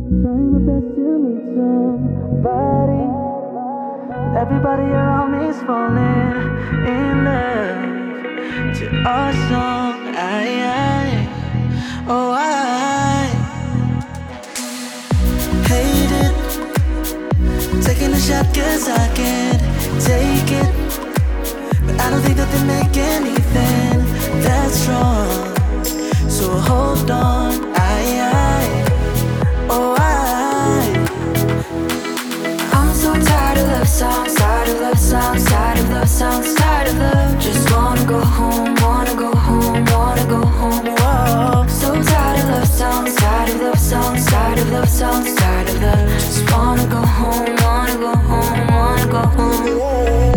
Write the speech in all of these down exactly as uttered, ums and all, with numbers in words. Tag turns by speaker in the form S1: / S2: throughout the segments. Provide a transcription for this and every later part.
S1: Trying my best to meet somebody. Everybody around me is falling in love to our song. I, I, oh I hate it, taking a shot 'cause I can't take it. But I don't think that they make anything that's wrong. So hold on, I, I, oh I.
S2: I'm so tired of love songs, tired of love songs, tired of love songs, tired of love. Just wanna go home, wanna go home, wanna go home. Whoa. So tired of love songs, tired of love songs, tired of love songs, tired of love. Just wanna go home, wanna go home, wanna go home.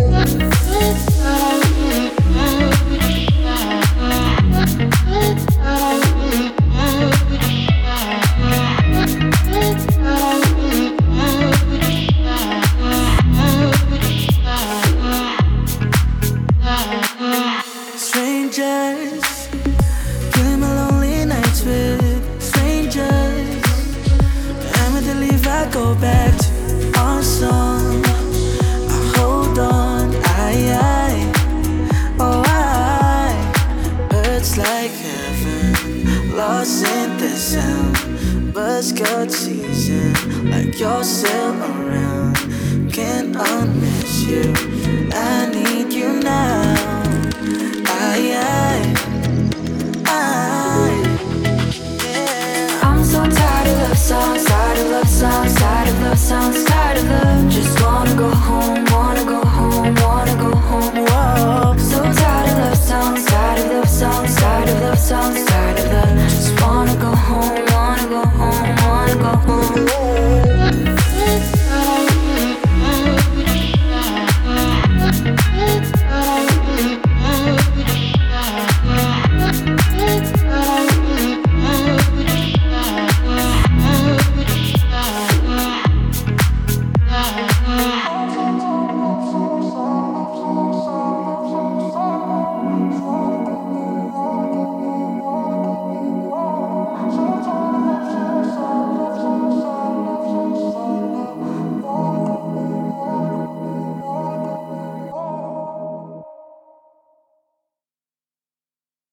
S1: Strangers, killing my lonely nights with strangers. And when they leave, I go back to our song. I hold on, I, I, oh I. It's like heaven, lost in the sound. Buzz cut season, like you're still around. Can't unmiss you, I need you now. I, I, I, yeah.
S2: I'm so tired of love songs, tired of love songs, tired of love songs.